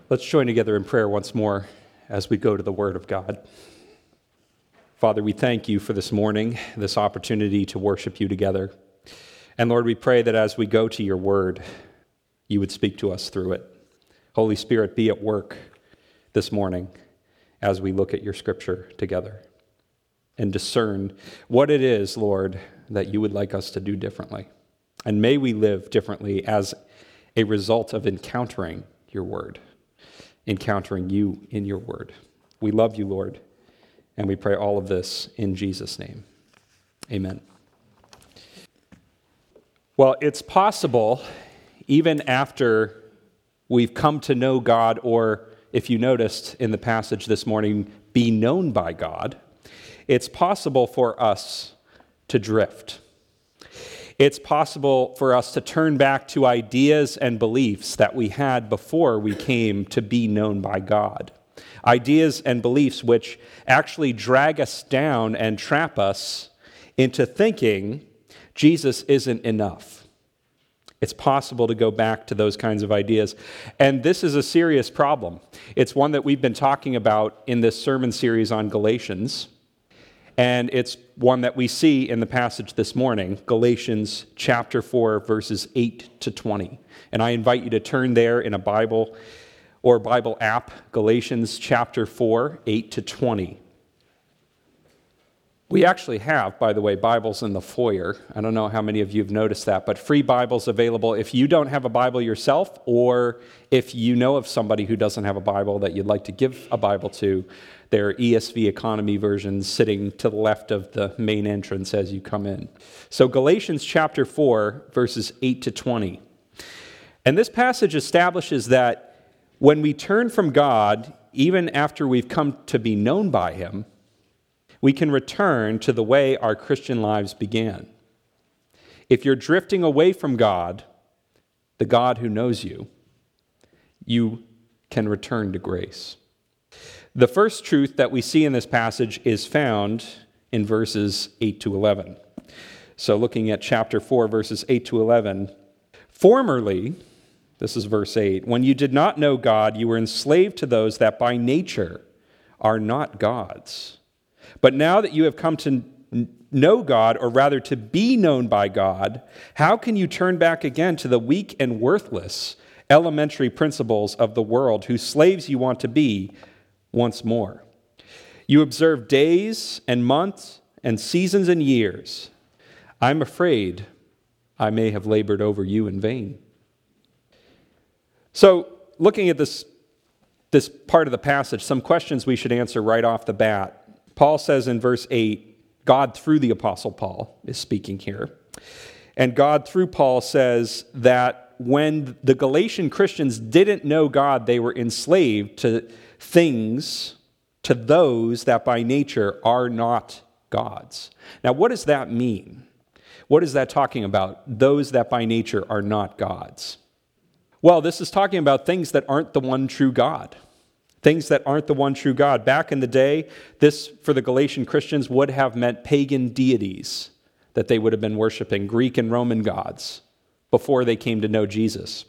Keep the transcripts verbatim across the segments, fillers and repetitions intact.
Let's join together in prayer once more as we go to the Word of God. Father, we thank you for this morning, this opportunity to worship you together. And Lord, we pray that as we go to your Word, you would speak to us through it. Holy Spirit, be at work this morning as we look at your Scripture together and discern what it is, Lord, that you would like us to do differently. And may we live differently as a result of encountering your Word. Encountering you in your word. We love you, Lord, and we pray all of this in Jesus' name. Amen. Well, it's possible, even after we've come to know God, or if you noticed in the passage this morning, be known by God, it's possible for us to drift. It's possible for us to turn back to ideas and beliefs that we had before we came to be known by God. Ideas and beliefs which actually drag us down and trap us into thinking Jesus isn't enough. It's possible to go back to those kinds of ideas. And this is a serious problem. It's one that we've been talking about in this sermon series on Galatians. And it's one that we see in the passage this morning, Galatians chapter four, verses eight to twenty. And I invite you to turn there in a Bible or Bible app, Galatians chapter four, eight to twenty. We actually have, by the way, Bibles in the foyer. I don't know how many of you have noticed that, but free Bibles available. If you don't have a Bible yourself, or if you know of somebody who doesn't have a Bible that you'd like to give a Bible to, there are E S V economy versions sitting to the left of the main entrance as you come in. So Galatians chapter four, verses eight to twenty. And this passage establishes that when we turn from God, even after we've come to be known by him, we can return to the way our Christian lives began. If you're drifting away from God, the God who knows you, you can return to grace. The first truth that we see in this passage is found in verses eight to eleven. So looking at chapter four, verses eight to eleven, formerly, this is verse eight, when you did not know God, you were enslaved to those that by nature are not God's. But now that you have come to know God, or rather to be known by God, how can you turn back again to the weak and worthless elementary principles of the world, whose slaves you want to be once more? You observe days and months and seasons and years. I'm afraid I may have labored over you in vain. So, looking at this, this part of the passage, some questions we should answer right off the bat. Paul says in verse eight, God through the Apostle Paul is speaking here. And God through Paul says that when the Galatian Christians didn't know God, they were enslaved to things, to those that by nature are not God's. Now, what does that mean? What is that talking about? Those that by nature are not God's. Well, this is talking about things that aren't the one true God. Things that aren't the one true God. Back in the day, this, for the Galatian Christians, would have meant pagan deities that they would have been worshiping, Greek and Roman gods, before they came to know Jesus.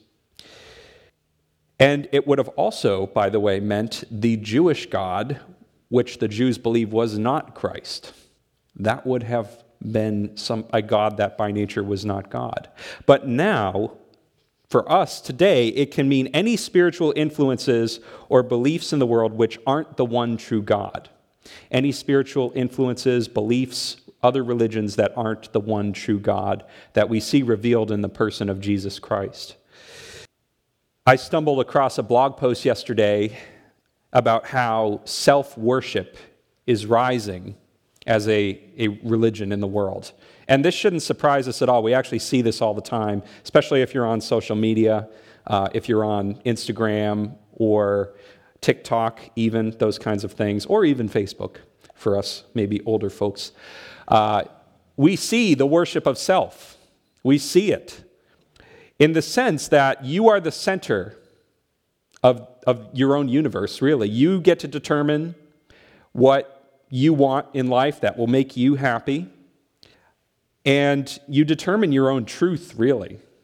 And it would have also, by the way, meant the Jewish God, which the Jews believe was not Christ. That would have been some a God that by nature was not God. But now, for us today, it can mean any spiritual influences or beliefs in the world which aren't the one true God. Any spiritual influences, beliefs, other religions that aren't the one true God that we see revealed in the person of Jesus Christ. I stumbled across a blog post yesterday about how self-worship is rising as a, a religion in the world. And this shouldn't surprise us at all. We actually see this all the time, especially if you're on social media, uh, if you're on Instagram or TikTok, even, those kinds of things, or even Facebook for us, maybe older folks. Uh, we see the worship of self. We see it in the sense that you are the center of, of your own universe, really. You get to determine what you want in life that will make you happy. And you determine your own truth, really.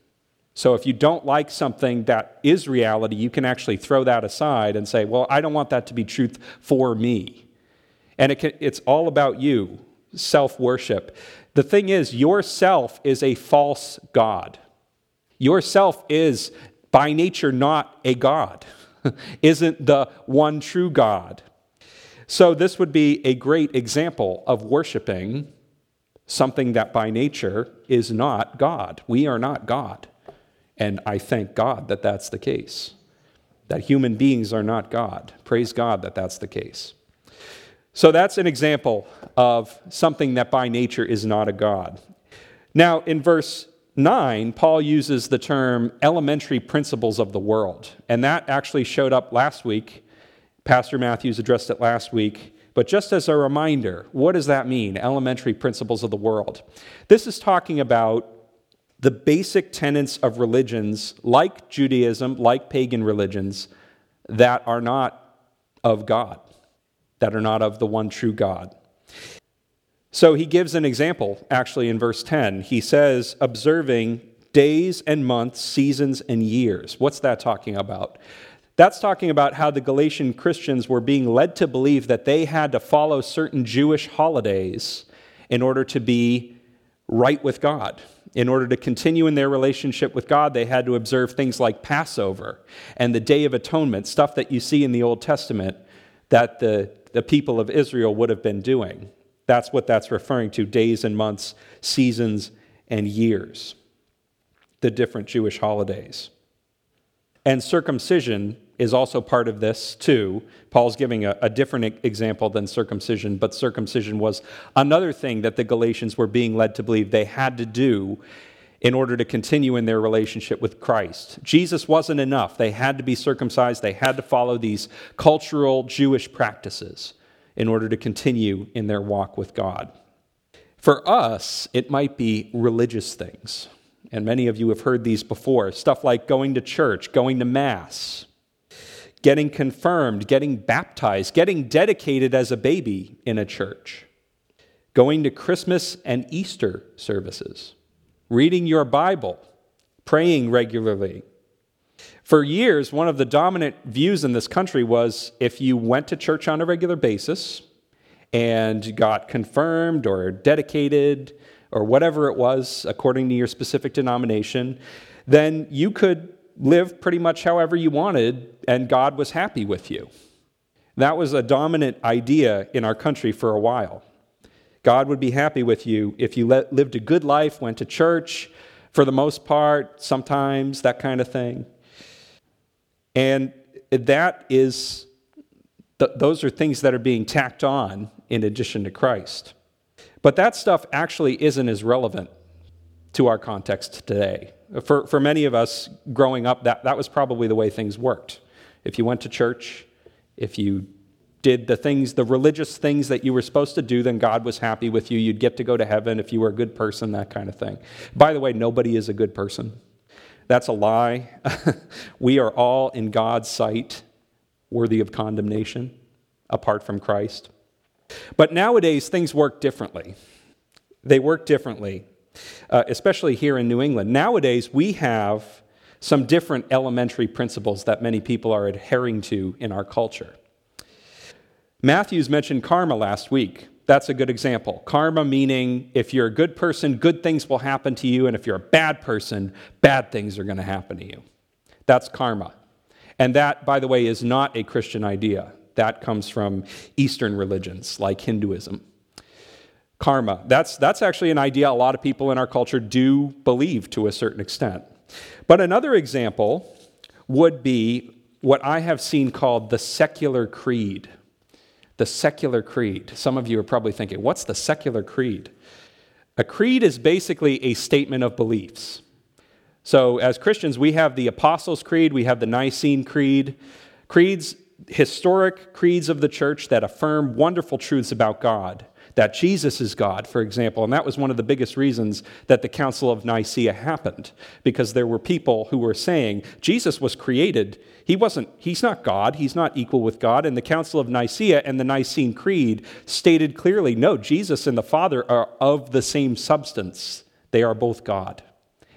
So if you don't like something that is reality, you can actually throw that aside and say, well, I don't want that to be truth for me. And it can, it's all about you, self-worship. The thing is, yourself is a false god. Yourself is, by nature, not a god, isn't the one true God. So this would be a great example of worshiping something that by nature is not God. We are not God. And I thank God that that's the case, that human beings are not God. Praise God that that's the case. So that's an example of something that by nature is not a God. Now, in verse nine, Paul uses the term elementary principles of the world. And that actually showed up last week. Pastor Matthews addressed it last week. But just as a reminder, what does that mean, elementary principles of the world? This is talking about the basic tenets of religions, like Judaism, like pagan religions, that are not of God, that are not of the one true God. So he gives an example, actually, in verse ten. He says, observing days and months, seasons and years. What's that talking about? That's talking about how the Galatian Christians were being led to believe that they had to follow certain Jewish holidays in order to be right with God. In order to continue in their relationship with God, they had to observe things like Passover and the Day of Atonement, stuff that you see in the Old Testament that the, the people of Israel would have been doing. That's what that's referring to, days and months, seasons and years, the different Jewish holidays. And circumcision is also part of this too. Paul's giving a, a different example than circumcision, but circumcision was another thing that the Galatians were being led to believe they had to do in order to continue in their relationship with Christ. Jesus wasn't enough. They had to be circumcised. They had to follow these cultural Jewish practices in order to continue in their walk with God. For us, it might be religious things. And many of you have heard these before. Stuff like going to church, going to Mass, getting confirmed, getting baptized, getting dedicated as a baby in a church, going to Christmas and Easter services, reading your Bible, praying regularly. For years, one of the dominant views in this country was if you went to church on a regular basis and got confirmed or dedicated or whatever it was, according to your specific denomination, then you could live pretty much however you wanted, and God was happy with you. That was a dominant idea in our country for a while. God would be happy with you if you lived a good life, went to church for the most part, sometimes, that kind of thing. And that is, th- those are things that are being tacked on in addition to Christ. But that stuff actually isn't as relevant to our context today. For, for many of us growing up, that, that was probably the way things worked. If you went to church, if you did the things, the religious things that you were supposed to do, then God was happy with you. You'd get to go to heaven if you were a good person, that kind of thing. By the way, nobody is a good person. That's a lie. We are all, in God's sight, worthy of condemnation, apart from Christ. But nowadays, things work differently. They work differently, uh, especially here in New England. Nowadays, we have some different elementary principles that many people are adhering to in our culture. Matthews mentioned karma last week. That's a good example. Karma meaning if you're a good person, good things will happen to you, and if you're a bad person, bad things are going to happen to you. That's karma. And that, by the way, is not a Christian idea. That comes from Eastern religions like Hinduism. Karma, that's, that's actually an idea a lot of people in our culture do believe to a certain extent. But another example would be what I have seen called the secular creed. The secular creed. Some of you are probably thinking, what's the secular creed? A creed is basically a statement of beliefs. So as Christians, we have the Apostles' Creed, we have the Nicene Creed. Creeds, historic creeds of the church that affirm wonderful truths about God, that Jesus is God, for example. And that was one of the biggest reasons that the Council of Nicaea happened, because there were people who were saying Jesus was created. He wasn't, he's not God, he's not equal with God. And the Council of Nicaea and the Nicene Creed stated clearly, no, Jesus and the Father are of the same substance. They are both God.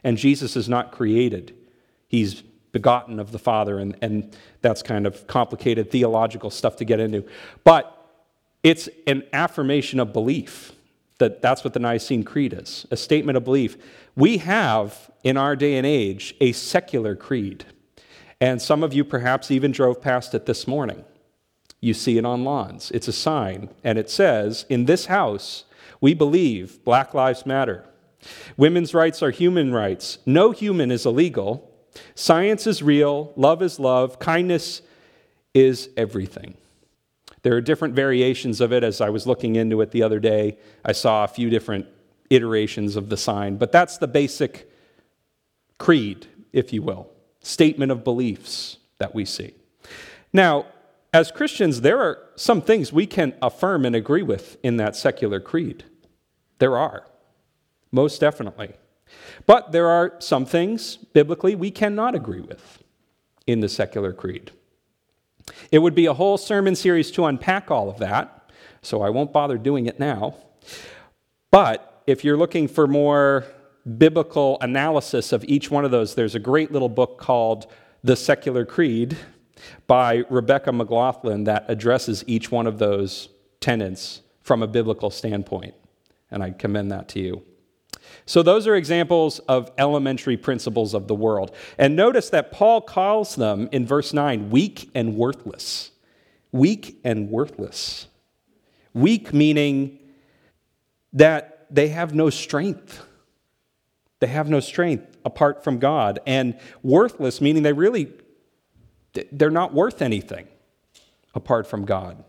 And Jesus is not created. He's begotten of the Father, and, and that's kind of complicated theological stuff to get into. But it's an affirmation of belief. That that's what the Nicene Creed is, a statement of belief. We have, in our day and age, a secular creed. And some of you perhaps even drove past it this morning. You see it on lawns. It's a sign, and it says, in this house, we believe Black Lives Matter. Women's rights are human rights. No human is illegal. Science is real. Love is love. Kindness is everything. There are different variations of it. As I was looking into it the other day, I saw a few different iterations of the sign, but that's the basic creed, if you will, statement of beliefs that we see. Now, as Christians, there are some things we can affirm and agree with in that secular creed. There are, most definitely. But there are some things, biblically, we cannot agree with in the secular creed. It would be a whole sermon series to unpack all of that, so I won't bother doing it now. But if you're looking for more biblical analysis of each one of those, there's a great little book called The Secular Creed by Rebecca McLaughlin that addresses each one of those tenets from a biblical standpoint, and I commend that to you. So those are examples of elementary principles of the world. And notice that Paul calls them in verse nine, weak and worthless. Weak and worthless. Weak meaning that they have no strength. They have no strength apart from God. And worthless meaning they really, they're not worth anything apart from God.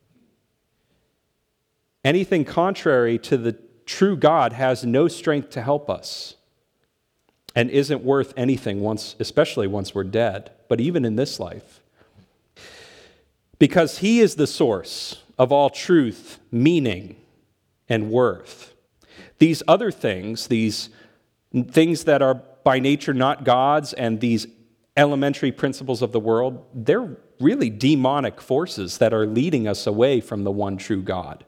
Anything contrary to the true God has no strength to help us and isn't worth anything once, especially once we're dead, but even in this life. Because he is the source of all truth, meaning, and worth. These other things, these things that are by nature not God's, and these elementary principles of the world, they're really demonic forces that are leading us away from the one true God.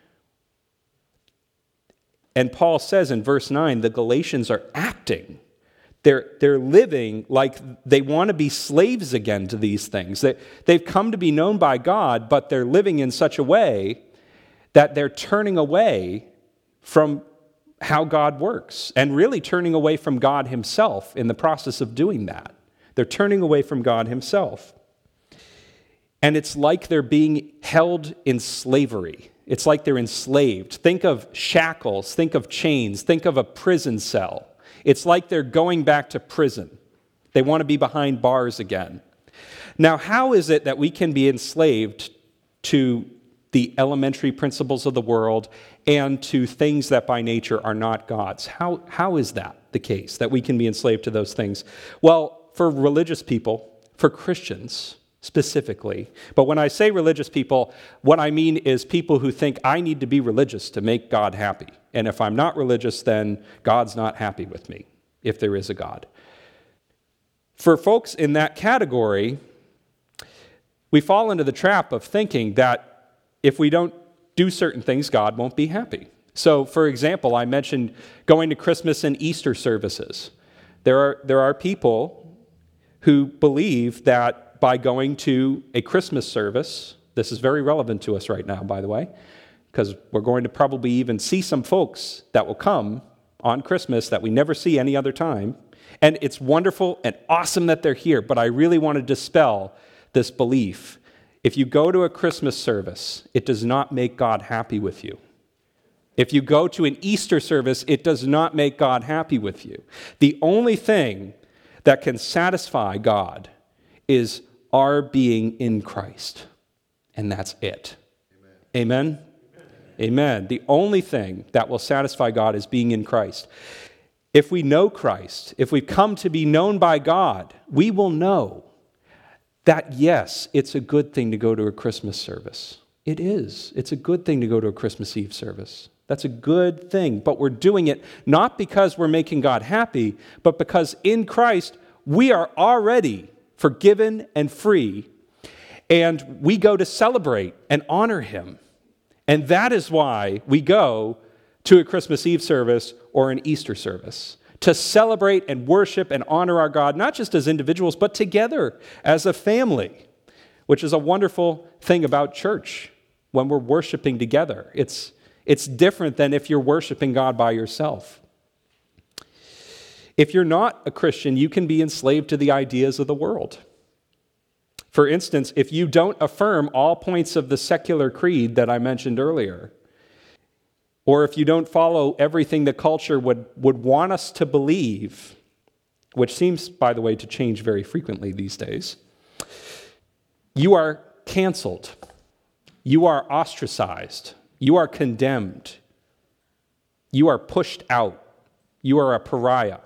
And Paul says in verse nine, the Galatians are acting. They're, they're living like they want to be slaves again to these things. They, they've come to be known by God, but they're living in such a way that they're turning away from how God works and really turning away from God himself in the process of doing that. They're turning away from God himself. And it's like they're being held in slavery. It's like they're enslaved. Think of shackles, think of chains, think of a prison cell. It's like they're going back to prison. They want to be behind bars again. Now, how is it that we can be enslaved to the elementary principles of the world and to things that by nature are not God's? How, how is that the case, that we can be enslaved to those things? Well, for religious people, for Christians specifically. But when I say religious people, what I mean is people who think I need to be religious to make God happy. And if I'm not religious, then God's not happy with me, if there is a God. For folks in that category, we fall into the trap of thinking that if we don't do certain things, God won't be happy. So, for example, I mentioned going to Christmas and Easter services. There are, there are people who believe that by going to a Christmas service, this is very relevant to us right now, by the way, because we're going to probably even see some folks that will come on Christmas that we never see any other time. And it's wonderful and awesome that they're here, but I really want to dispel this belief. If you go to a Christmas service, it does not make God happy with you. If you go to an Easter service, it does not make God happy with you. The only thing that can satisfy God is our being in Christ. And that's it. Amen? Amen? Amen. Amen. The only thing that will satisfy God is being in Christ. If we know Christ, if we've come to be known by God, we will know that, yes, it's a good thing to go to a Christmas service. It is. It's a good thing to go to a Christmas Eve service. That's a good thing. But we're doing it not because we're making God happy, but because in Christ we are already forgiven and free, and we go to celebrate and honor him. And that is why we go to a Christmas Eve service or an Easter service, to celebrate and worship and honor our God, not just as individuals, but together as a family, which is a wonderful thing about church when we're worshiping together. It's, it's different than if you're worshiping God by yourself. If you're not a Christian, you can be enslaved to the ideas of the world. For instance, if you don't affirm all points of the secular creed that I mentioned earlier, or if you don't follow everything the culture would, would want us to believe, which seems, by the way, to change very frequently these days, you are canceled. You are ostracized. You are condemned. You are pushed out. You are a pariah.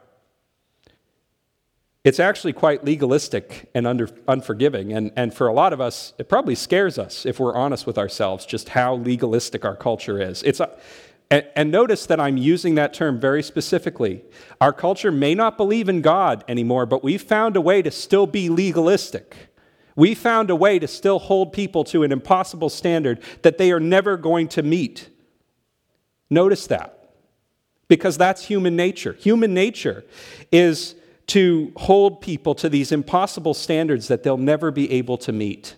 It's actually quite legalistic and under, unforgiving, and, and for a lot of us, it probably scares us, if we're honest with ourselves, just how legalistic our culture is. It's a, and, and notice that I'm using that term very specifically. Our culture may not believe in God anymore, but we've found a way to still be legalistic. We found a way to still hold people to an impossible standard that they are never going to meet. Notice that, because that's human nature. Human nature is to hold people to these impossible standards that they'll never be able to meet.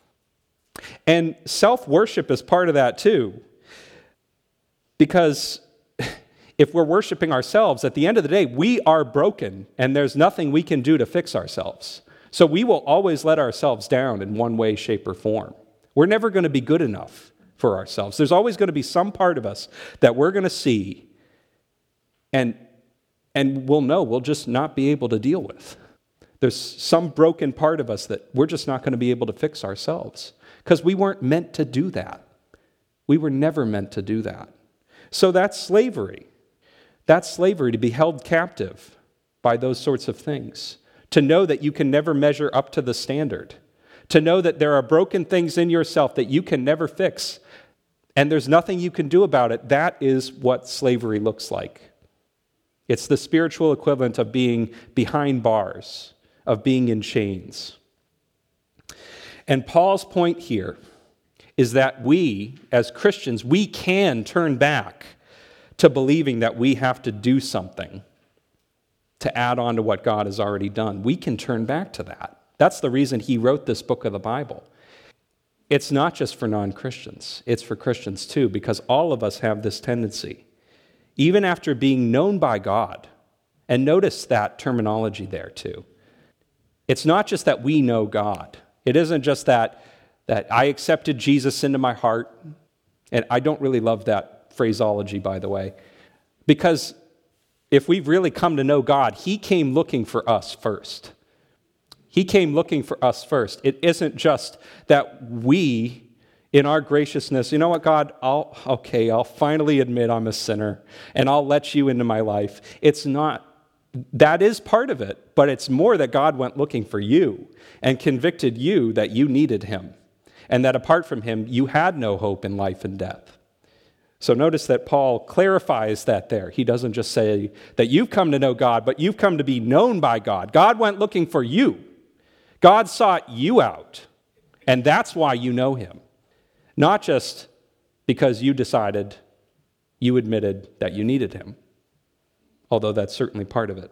And self-worship is part of that too. Because if we're worshiping ourselves, at the end of the day, we are broken and there's nothing we can do to fix ourselves. So we will always let ourselves down in one way, shape, or form. We're never going to be good enough for ourselves. There's always going to be some part of us that we're going to see and And we'll know we'll just not be able to deal with. There's some broken part of us that we're just not going to be able to fix ourselves because we weren't meant to do that. We were never meant to do that. So that's slavery. That's slavery, to be held captive by those sorts of things. To know that you can never measure up to the standard. To know that there are broken things in yourself that you can never fix. And there's nothing you can do about it. That is what slavery looks like. It's the spiritual equivalent of being behind bars, of being in chains. And Paul's point here is that we, as Christians, we can turn back to believing that we have to do something to add on to what God has already done. We can turn back to that. That's the reason he wrote this book of the Bible. It's not just for non-Christians. It's for Christians too, because all of us have this tendency. Even after being known by God, and notice that terminology there too. It's not just that we know God. It isn't just that, that I accepted Jesus into my heart, and I don't really love that phraseology, by the way, because if we've really come to know God, he came looking for us first. He came looking for us first. It isn't just that we, in our graciousness, you know what, God, I'll, okay, I'll finally admit I'm a sinner and I'll let you into my life. It's not, that is part of it, but it's more that God went looking for you and convicted you that you needed him and that apart from him, you had no hope in life and death. So notice that Paul clarifies that there. He doesn't just say that you've come to know God, but you've come to be known by God. God went looking for you. God sought you out, and that's why you know him. Not just because you decided, you admitted that you needed him, although that's certainly part of it.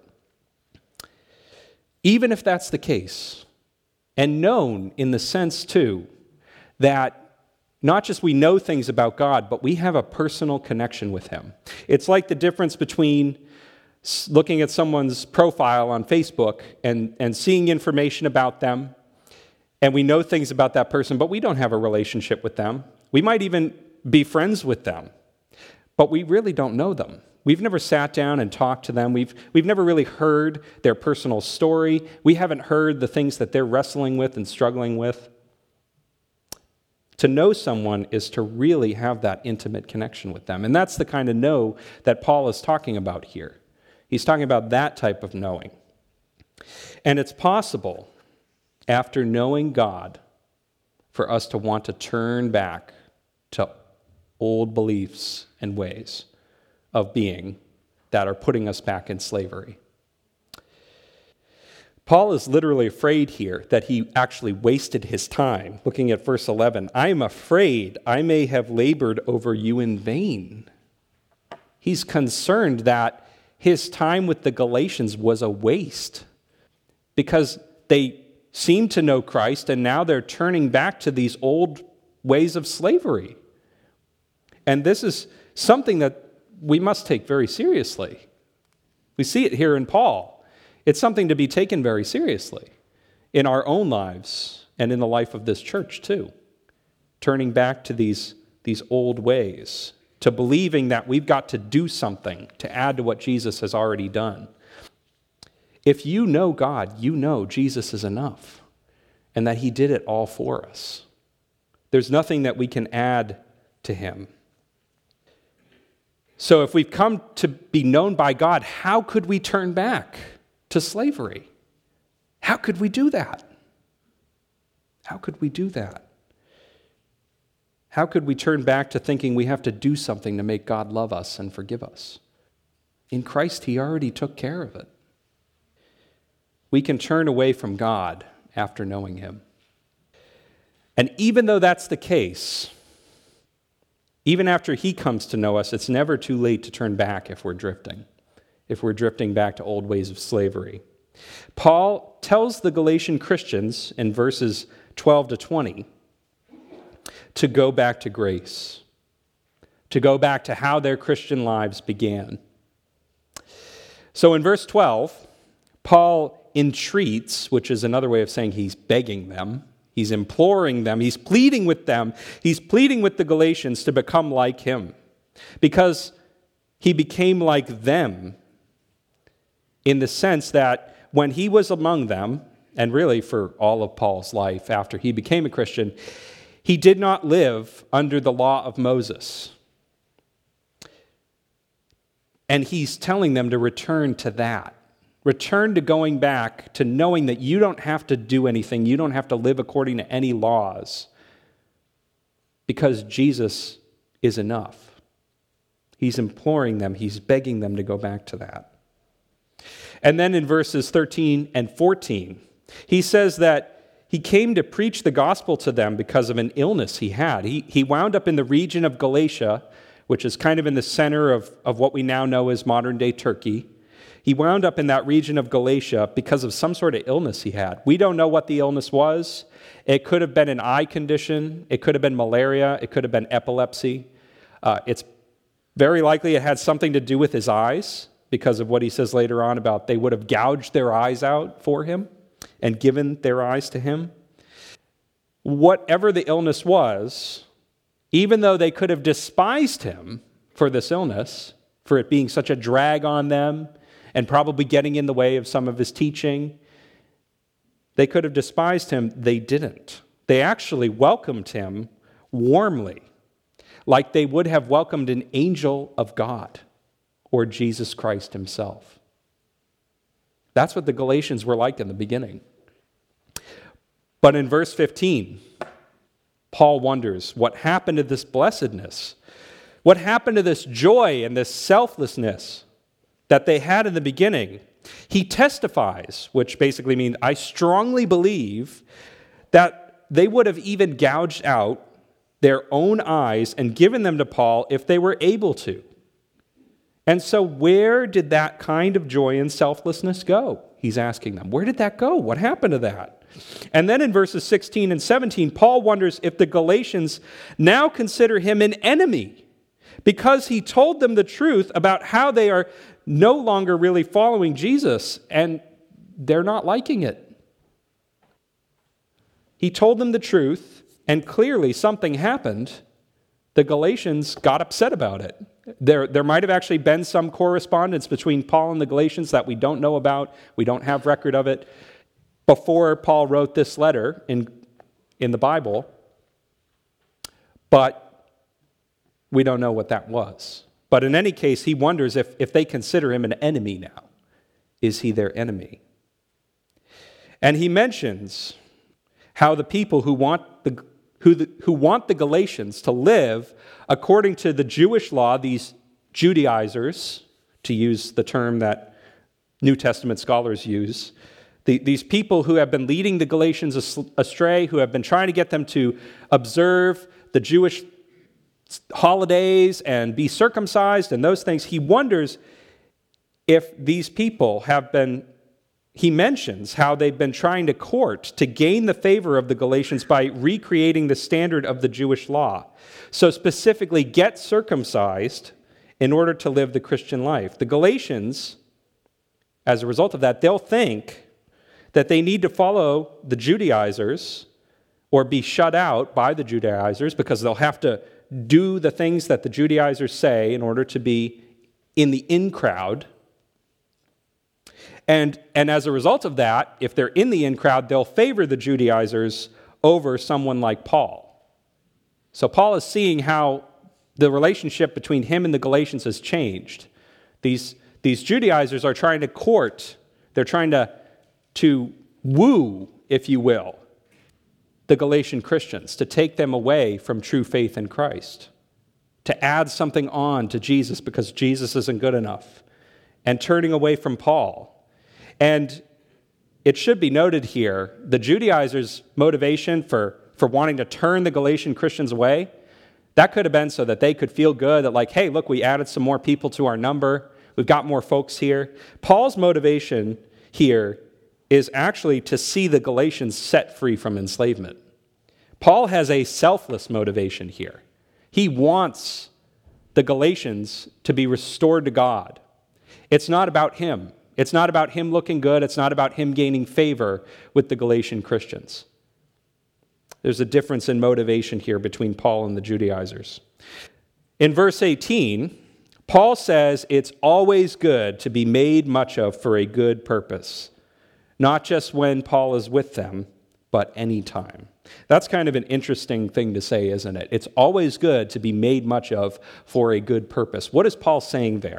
Even if that's the case, and known in the sense, too, that not just we know things about God, but we have a personal connection with him. It's like the difference between looking at someone's profile on Facebook and, and seeing information about them, and we know things about that person, but we don't have a relationship with them. We might even be friends with them, but we really don't know them. We've never sat down and talked to them. We've, we've never really heard their personal story. We haven't heard the things that they're wrestling with and struggling with. To know someone is to really have that intimate connection with them. And that's the kind of know that Paul is talking about here. He's talking about that type of knowing. And it's possible, after knowing God, for us to want to turn back to old beliefs and ways of being that are putting us back in slavery. Paul is literally afraid here that he actually wasted his time. Looking at verse eleven, I am afraid I may have labored over you in vain. He's concerned that his time with the Galatians was a waste because they seemed to know Christ and now they're turning back to these old ways of slavery. And this is something that we must take very seriously. We see it here in Paul. It's something to be taken very seriously in our own lives and in the life of this church too. Turning back to these, these old ways, to believing that we've got to do something to add to what Jesus has already done. If you know God, you know Jesus is enough and that he did it all for us. There's nothing that we can add to him. So if we've come to be known by God, how could we turn back to slavery? How could we do that? How could we do that? How could we turn back to thinking we have to do something to make God love us and forgive us? In Christ, he already took care of it. We can turn away from God after knowing him. And even though that's the case, even after he comes to know us, it's never too late to turn back if we're drifting, if we're drifting back to old ways of slavery. Paul tells the Galatian Christians in verses twelve to twenty to go back to grace, to go back to how their Christian lives began. So in verse twelve, Paul entreats, which is another way of saying he's begging them, he's imploring them, he's pleading with them, he's pleading with the Galatians to become like him, because he became like them in the sense that when he was among them, and really for all of Paul's life after he became a Christian, he did not live under the law of Moses. And he's telling them to return to that. Return to going back to knowing that you don't have to do anything. You don't have to live according to any laws because Jesus is enough. He's imploring them. He's begging them to go back to that. And then in verses thirteen and fourteen, he says that he came to preach the gospel to them because of an illness he had. He, he wound up in the region of Galatia, which is kind of in the center of, of what we now know as modern-day Turkey. He wound up in that region of Galatia because of some sort of illness he had. We don't know what the illness was. It could have been an eye condition. It could have been malaria. It could have been epilepsy. Uh, it's very likely it had something to do with his eyes because of what he says later on about they would have gouged their eyes out for him and given their eyes to him. Whatever the illness was, even though they could have despised him for this illness, for it being such a drag on them, and probably getting in the way of some of his teaching, they could have despised him. They didn't. They actually welcomed him warmly, like they would have welcomed an angel of God or Jesus Christ himself. That's what the Galatians were like in the beginning. But in verse fifteen, Paul wonders what happened to this blessedness? What happened to this joy and this selflessness that they had in the beginning? He testifies, which basically means I strongly believe that they would have even gouged out their own eyes and given them to Paul if they were able to. And so where did that kind of joy and selflessness go? He's asking them. Where did that go? What happened to that? And then in verses sixteen and seventeen, Paul wonders if the Galatians now consider him an enemy because he told them the truth about how they are no longer really following Jesus, and they're not liking it. He told them the truth, and clearly something happened. The Galatians got upset about it. There, there might have actually been some correspondence between Paul and the Galatians that we don't know about. We don't have record of it before Paul wrote this letter in, in the Bible, but we don't know what that was. But in any case, he wonders if, if they consider him an enemy now. Is he their enemy? And he mentions how the people who want the, who, the, who want the Galatians to live according to the Jewish law, these Judaizers, to use the term that New Testament scholars use, the, these people who have been leading the Galatians astray, who have been trying to get them to observe the Jewish holidays and be circumcised and those things, he wonders if these people have been, he mentions how they've been trying to court to gain the favor of the Galatians by recreating the standard of the Jewish law. So specifically, get circumcised in order to live the Christian life. The Galatians, as a result of that, they'll think that they need to follow the Judaizers or be shut out by the Judaizers because they'll have to do the things that the Judaizers say in order to be in the in crowd. And, and as a result of that, if they're in the in crowd, they'll favor the Judaizers over someone like Paul. So Paul is seeing how the relationship between him and the Galatians has changed. These, these Judaizers are trying to court, they're trying to, to woo, if you will, the Galatian Christians, to take them away from true faith in Christ, to add something on to Jesus because Jesus isn't good enough, and turning away from Paul. And it should be noted here, the Judaizers' motivation for, for wanting to turn the Galatian Christians away, that could have been so that they could feel good that like, hey, look, we added some more people to our number. We've got more folks here. Paul's motivation here is actually to see the Galatians set free from enslavement. Paul has a selfless motivation here. He wants the Galatians to be restored to God. It's not about him. It's not about him looking good. It's not about him gaining favor with the Galatian Christians. There's a difference in motivation here between Paul and the Judaizers. In verse eighteen, Paul says it's always good to be made much of for a good purpose. Not just when Paul is with them, but any time. That's kind of an interesting thing to say, isn't it? It's always good to be made much of for a good purpose. What is Paul saying there?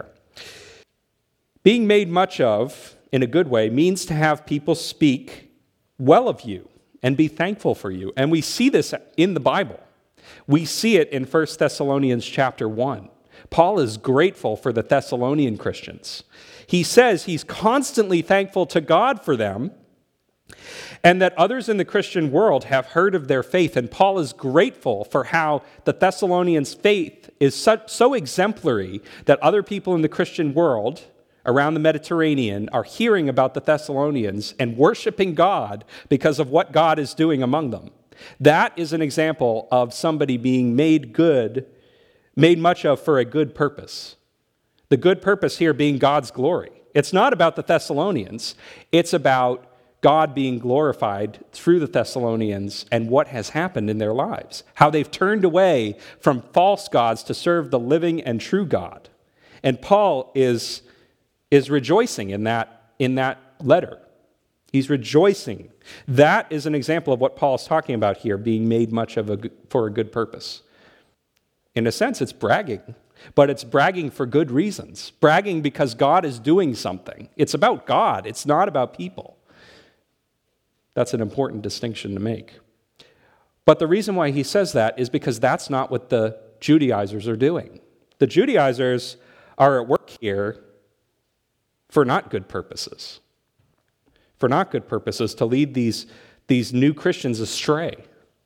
Being made much of, in a good way, means to have people speak well of you and be thankful for you. And we see this in the Bible. We see it in First Thessalonians chapter one. Paul is grateful for the Thessalonian Christians. He says he's constantly thankful to God for them and that others in the Christian world have heard of their faith. And Paul is grateful for how the Thessalonians' faith is so, so exemplary that other people in the Christian world around the Mediterranean are hearing about the Thessalonians and worshiping God because of what God is doing among them. That is an example of somebody being made good, made much of for a good purpose. The good purpose here being God's glory. It's not about the Thessalonians. It's about God being glorified through the Thessalonians and what has happened in their lives. How they've turned away from false gods to serve the living and true God. And Paul is, is rejoicing in that, in that letter. He's rejoicing. That is an example of what Paul is talking about here, being made much of a, for a good purpose. In a sense, it's bragging. But it's bragging for good reasons. Bragging because God is doing something. It's about God. It's not about people. That's an important distinction to make. But the reason why he says that is because that's not what the Judaizers are doing. The Judaizers are at work here for not good purposes. For not good purposes, to lead these, these new Christians astray.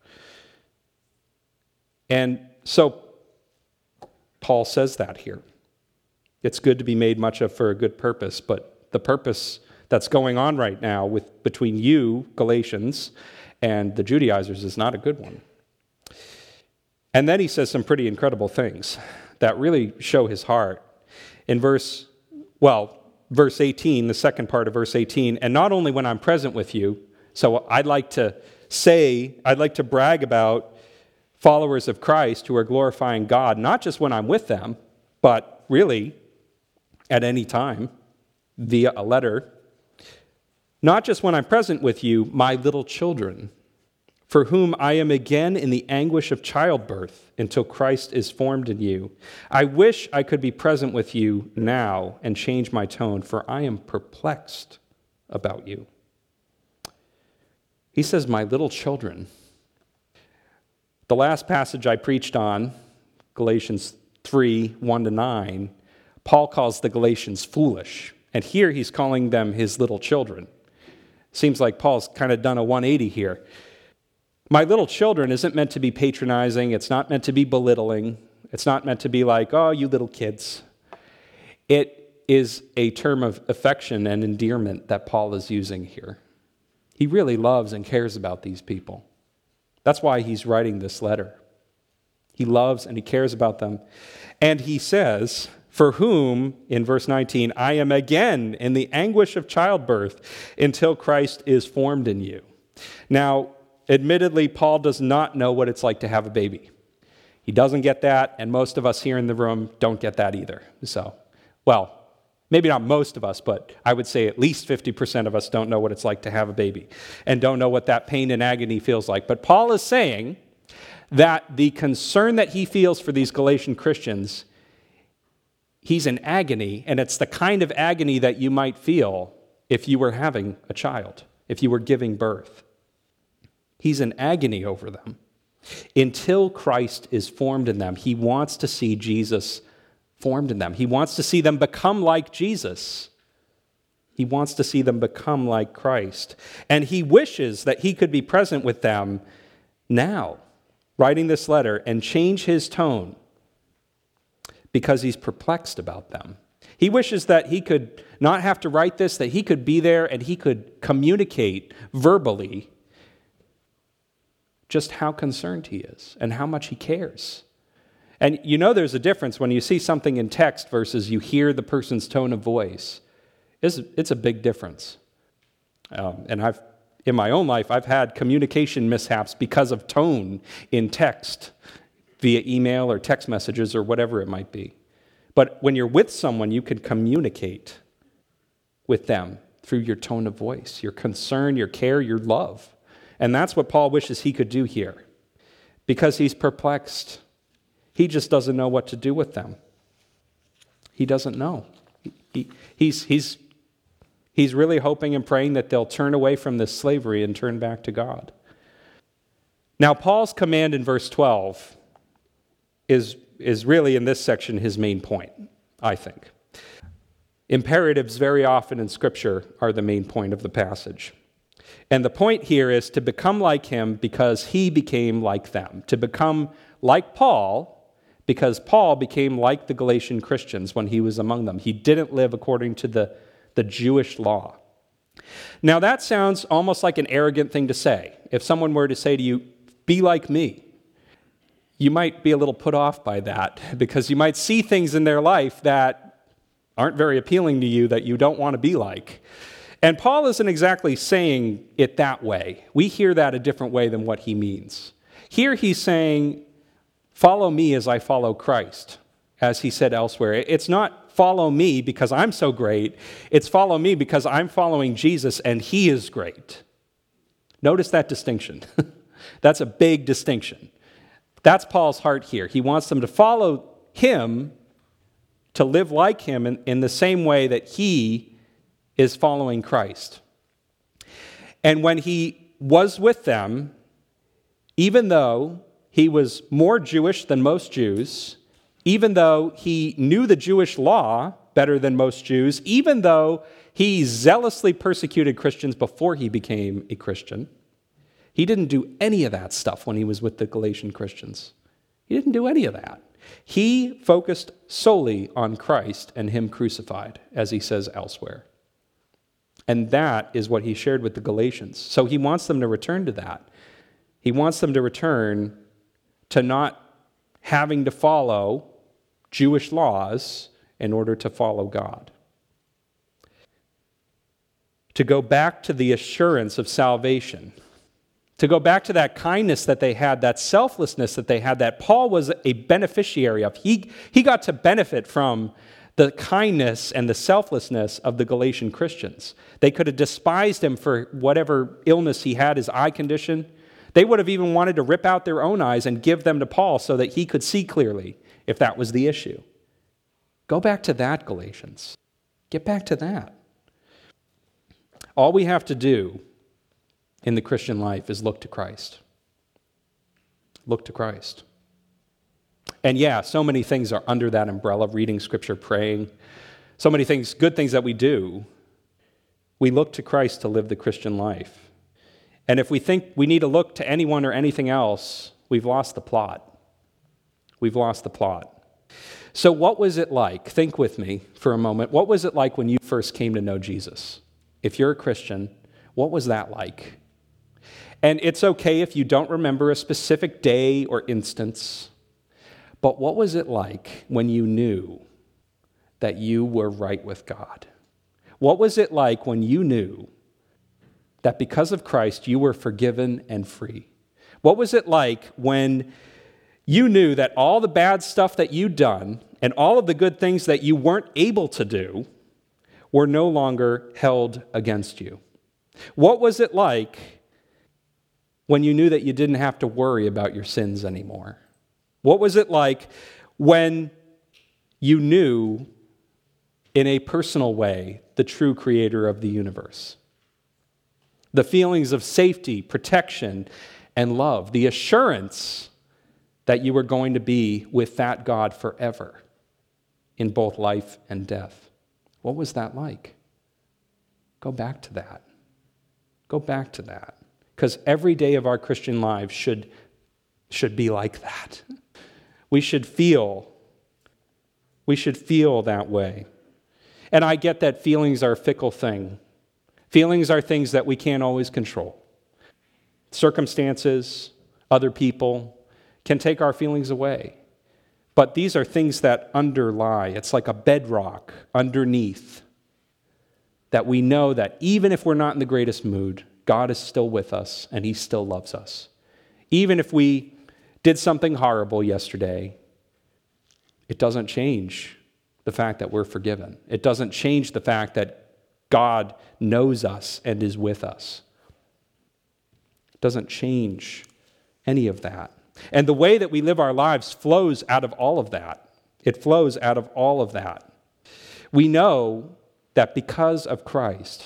And so Paul says that here. It's good to be made much of for a good purpose, but the purpose that's going on right now with between you, Galatians, and the Judaizers is not a good one. And then he says some pretty incredible things that really show his heart. In verse, well, verse eighteen, the second part of verse eighteen, and not only when I'm present with you, so I'd like to say, I'd like to brag about followers of Christ who are glorifying God, not just when I'm with them, but really at any time via a letter. Not just when I'm present with you, my little children, for whom I am again in the anguish of childbirth until Christ is formed in you. I wish I could be present with you now and change my tone, for I am perplexed about you. He says, my little children. The last passage I preached on, Galatians three, one to nine, Paul calls the Galatians foolish. And here he's calling them his little children. Seems like Paul's kind of done a one eighty here. My little children isn't meant to be patronizing. It's not meant to be belittling. It's not meant to be like, oh, you little kids. It is a term of affection and endearment that Paul is using here. He really loves and cares about these people. That's why he's writing this letter. He loves and he cares about them. And he says, for whom, in verse nineteen, I am again in the anguish of childbirth until Christ is formed in you. Now, admittedly, Paul does not know what it's like to have a baby. He doesn't get that, and most of us here in the room don't get that either. So, well, maybe not most of us, but I would say at least fifty percent of us don't know what it's like to have a baby and don't know what that pain and agony feels like. But Paul is saying that the concern that he feels for these Galatian Christians, he's in agony, and it's the kind of agony that you might feel if you were having a child, if you were giving birth. He's in agony over them. Until Christ is formed in them, he wants to see Jesus formed in them. He wants to see them become like Jesus. He wants to see them become like Christ. And he wishes that he could be present with them now, writing this letter, and change his tone because he's perplexed about them. He wishes that he could not have to write this, that he could be there and he could communicate verbally just how concerned he is and how much he cares. And you know there's a difference when you see something in text versus you hear the person's tone of voice. It's, it's a big difference. Um, and I've, in my own life, I've had communication mishaps because of tone in text, via email or text messages or whatever it might be. But when you're with someone, you can communicate with them through your tone of voice, your concern, your care, your love. And that's what Paul wishes he could do here. Because he's perplexed. He just doesn't know what to do with them. He doesn't know. He, he's, he's, he's really hoping and praying that they'll turn away from this slavery and turn back to God. Now, Paul's command in verse twelve is, is really, in this section, his main point, I think. Imperatives very often in Scripture are the main point of the passage. And the point here is to become like him because he became like them. To become like Paul because Paul became like the Galatian Christians when he was among them. He didn't live according to the, the Jewish law. Now that sounds almost like an arrogant thing to say. If someone were to say to you, be like me, you might be a little put off by that because you might see things in their life that aren't very appealing to you that you don't want to be like. And Paul isn't exactly saying it that way. We hear that a different way than what he means. Here he's saying, follow me as I follow Christ, as he said elsewhere. It's not follow me because I'm so great. It's follow me because I'm following Jesus and he is great. Notice that distinction. That's a big distinction. That's Paul's heart here. He wants them to follow him, to live like him in, in the same way that he is following Christ. And when he was with them, even though he was more Jewish than most Jews, even though he knew the Jewish law better than most Jews, even though he zealously persecuted Christians before he became a Christian, he didn't do any of that stuff when he was with the Galatian Christians. He didn't do any of that. He focused solely on Christ and him crucified, as he says elsewhere. And that is what he shared with the Galatians. So he wants them to return to that. He wants them to return to not having to follow Jewish laws in order to follow God. To go back to the assurance of salvation. To go back to that kindness that they had, that selflessness that they had, that Paul was a beneficiary of. He, he got to benefit from the kindness and the selflessness of the Galatian Christians. They could have despised him for whatever illness he had, his eye condition. They would have even wanted to rip out their own eyes and give them to Paul so that he could see clearly if that was the issue. Go back to that, Galatians. Get back to that. All we have to do in the Christian life is look to Christ. Look to Christ. And yeah, so many things are under that umbrella, reading Scripture, praying. So many things, good things that we do. We look to Christ to live the Christian life. And if we think we need to look to anyone or anything else, we've lost the plot. We've lost the plot. So what was it like? Think with me for a moment. What was it like when you first came to know Jesus? If you're a Christian, what was that like? And it's okay if you don't remember a specific day or instance, but what was it like when you knew that you were right with God? What was it like when you knew that because of Christ you were forgiven and free? What was it like when you knew that all the bad stuff that you'd done and all of the good things that you weren't able to do were no longer held against you? What was it like when you knew that you didn't have to worry about your sins anymore? What was it like when you knew in a personal way the true creator of the universe? The feelings of safety, protection, and love, the assurance that you were going to be with that God forever in both life and death. What was that like? Go back to that. Go back to that. Because every day of our Christian lives should, should be like that. We should feel, we should feel that way. And I get that feelings are a fickle thing. Feelings are things that we can't always control. Circumstances, other people can take our feelings away. But these are things that underlie. It's like a bedrock underneath that we know that even if we're not in the greatest mood, God is still with us and he still loves us. Even if we did something horrible yesterday, it doesn't change the fact that we're forgiven. It doesn't change the fact that God knows us and is with us. It doesn't change any of that. And the way that we live our lives flows out of all of that. It flows out of all of that. We know that because of Christ,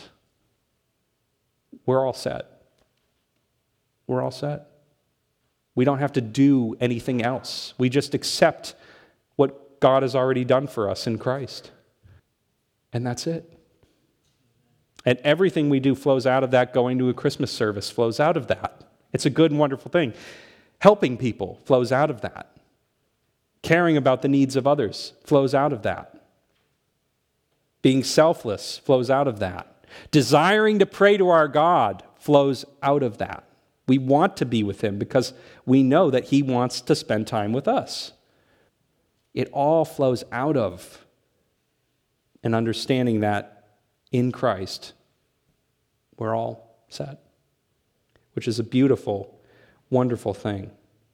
we're all set. We're all set. We don't have to do anything else. We just accept what God has already done for us in Christ. And that's it. And everything we do flows out of that. Going to a Christmas service flows out of that. It's a good and wonderful thing. Helping people flows out of that. Caring about the needs of others flows out of that. Being selfless flows out of that. Desiring to pray to our God flows out of that. We want to be with him because we know that he wants to spend time with us. It all flows out of an understanding that in Christ we're all set, which is a beautiful, wonderful thing.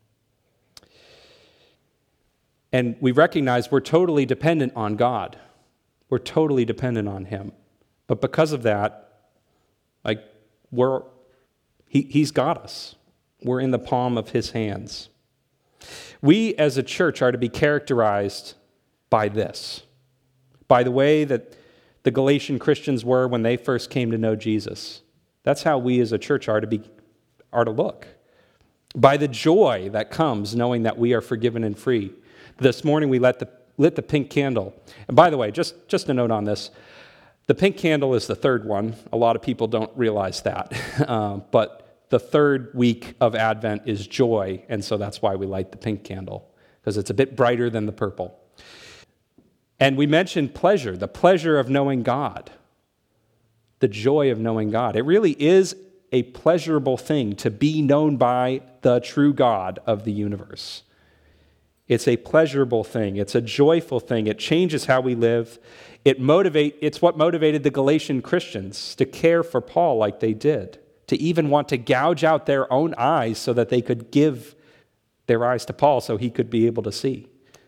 And we recognize we're totally dependent on God. We're totally dependent on him. But because of that, like we're he, he's got us. We're in the palm of his hands. We as a church are to be characterized by this, by the way that the Galatian Christians were when they first came to know Jesus. That's how we as a church are to be are to look. By the joy that comes knowing that we are forgiven and free. This morning we lit the, lit the pink candle. And by the way, just, just a note on this. The pink candle is the third one. A lot of people don't realize that. um, but the third week of Advent is joy, and so that's why we light the pink candle, because it's a bit brighter than the purple. And we mentioned pleasure, the pleasure of knowing God, the joy of knowing God. It really is a pleasurable thing to be known by the true God of the universe. It's a pleasurable thing. It's a joyful thing. It changes how we live. It motivate. It's what motivated the Galatian Christians to care for Paul like they did, to even want to gouge out their own eyes so that they could give their eyes to Paul so he could be able to see.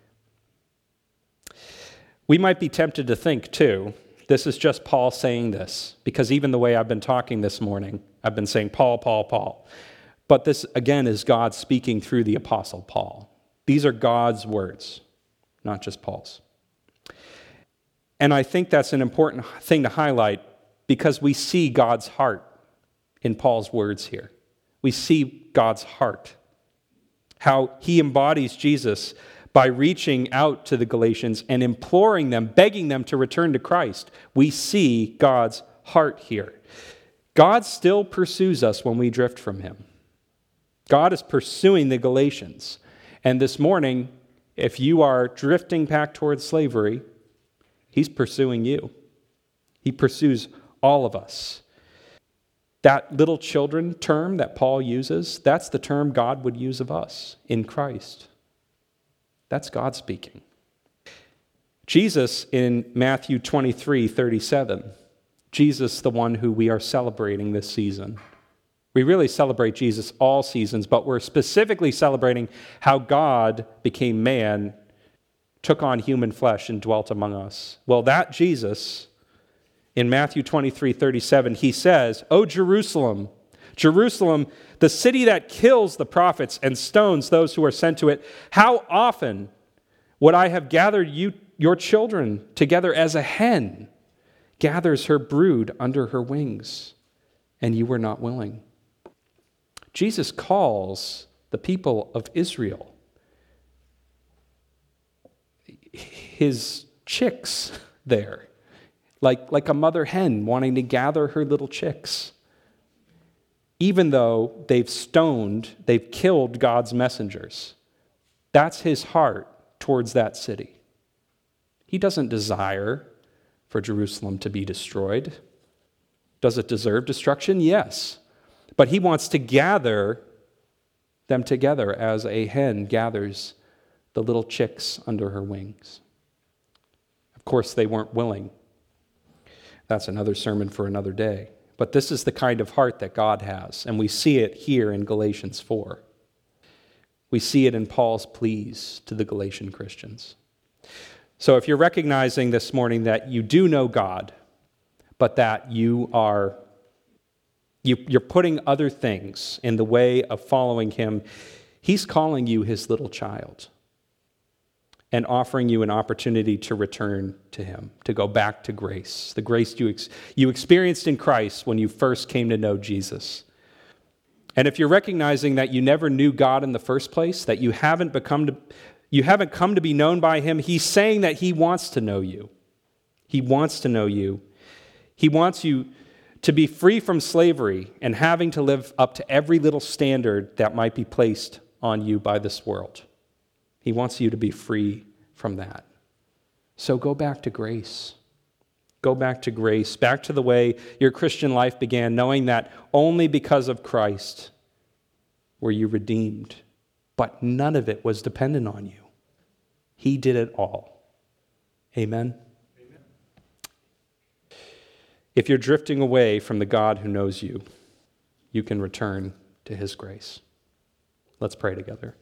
We might be tempted to think, too, this is just Paul saying this, because even the way I've been talking this morning, I've been saying Paul, Paul, Paul. But this, again, is God speaking through the Apostle Paul. These are God's words, not just Paul's. And I think that's an important thing to highlight because we see God's heart in Paul's words here. We see God's heart, how he embodies Jesus by reaching out to the Galatians and imploring them, begging them to return to Christ. We see God's heart here. God still pursues us when we drift from him. God is pursuing the Galatians. And this morning, If you are drifting back towards slavery, he's pursuing you. He pursues all of us. That little children term that Paul uses, that's the term God would use of us in Christ. That's God speaking. Jesus in Matthew twenty-three thirty-seven, Jesus, the one who we are celebrating this season. We really celebrate Jesus all seasons, but we're specifically celebrating how God became man, took on human flesh, and dwelt among us. Well, that Jesus, in Matthew twenty-three thirty-seven, he says, "O Jerusalem, Jerusalem, the city that kills the prophets and stones those who are sent to it, how often would I have gathered you, your children together as a hen gathers her brood under her wings, and you were not willing." Jesus calls the people of Israel his chicks there, like, like a mother hen wanting to gather her little chicks. Even though they've stoned, they've killed God's messengers. That's his heart towards that city. He doesn't desire for Jerusalem to be destroyed. Does it deserve destruction? Yes. But he wants to gather them together as a hen gathers the little chicks under her wings. Of course, they weren't willing. That's another sermon for another day. But this is the kind of heart that God has, and we see it here in Galatians four. We see it in Paul's pleas to the Galatian Christians. So if you're recognizing this morning that you do know God, but that you are you, you're putting other things in the way of following him, he's calling you his little child and offering you an opportunity to return to him, to go back to grace, the grace you, ex- you experienced in Christ when you first came to know Jesus. And if you're recognizing that you never knew God in the first place, that you haven't become to, you haven't come to be known by him, he's saying that he wants to know you. He wants to know you. He wants you to be free from slavery and having to live up to every little standard that might be placed on you by this world. He wants you to be free from that. So go back to grace. Go back to grace, back to the way your Christian life began, knowing that only because of Christ were you redeemed, but none of it was dependent on you. He did it all. Amen? Amen. If you're drifting away from the God who knows you, you can return to his grace. Let's pray together.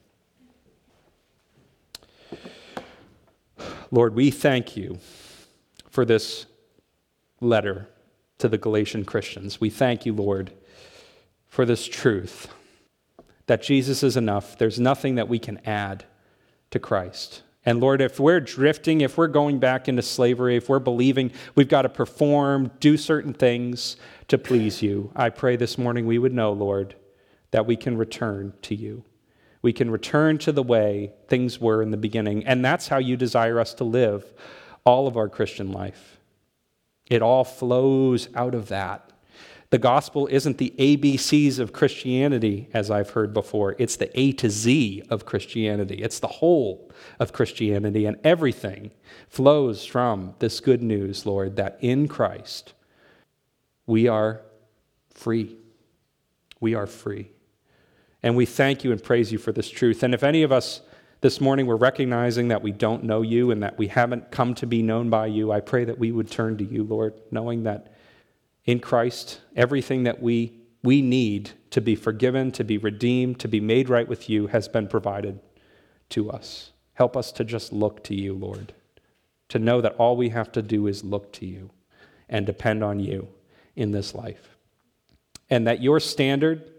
Lord, we thank you for this letter to the Galatian Christians. We thank you, Lord, for this truth that Jesus is enough. There's nothing that we can add to Christ. And Lord, if we're drifting, if we're going back into slavery, if we're believing we've got to perform, do certain things to please you, I pray this morning we would know, Lord, that we can return to you. We can return to the way things were in the beginning. And that's how you desire us to live all of our Christian life. It all flows out of that. The gospel isn't the A B Cs of Christianity, as I've heard before. It's the A to Z of Christianity. It's the whole of Christianity, and everything flows from this good news, Lord, that in Christ we are free. We are free. And we thank you and praise you for this truth. And if any of us this morning were recognizing that we don't know you and that we haven't come to be known by you, I pray that we would turn to you, Lord, knowing that in Christ, everything that we, we need to be forgiven, to be redeemed, to be made right with you has been provided to us. Help us to just look to you, Lord, to know that all we have to do is look to you and depend on you in this life. And that your standard,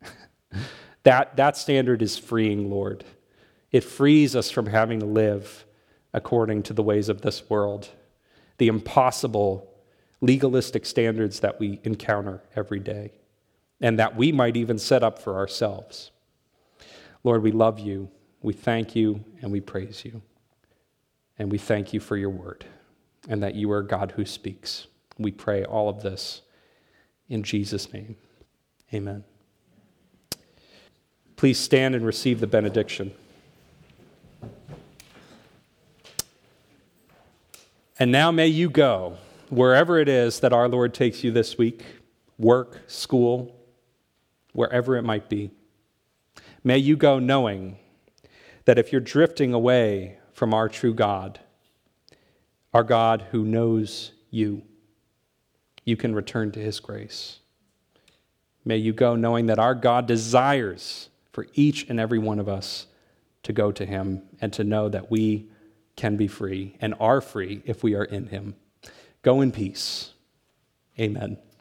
that, that standard is freeing, Lord. It frees us from having to live according to the ways of this world, the impossible legalistic standards that we encounter every day, and that we might even set up for ourselves. Lord, we love you, we thank you, and we praise you. And we thank you for your word, and that you are God who speaks. We pray all of this in Jesus' name. Amen. Please stand and receive the benediction. And now may you go wherever it is that our Lord takes you this week, work, school, wherever it might be. May you go knowing that if you're drifting away from our true God, our God who knows you, you can return to his grace. May you go knowing that our God desires for each and every one of us to go to him and to know that we can be free and are free if we are in him. Go in peace. Amen.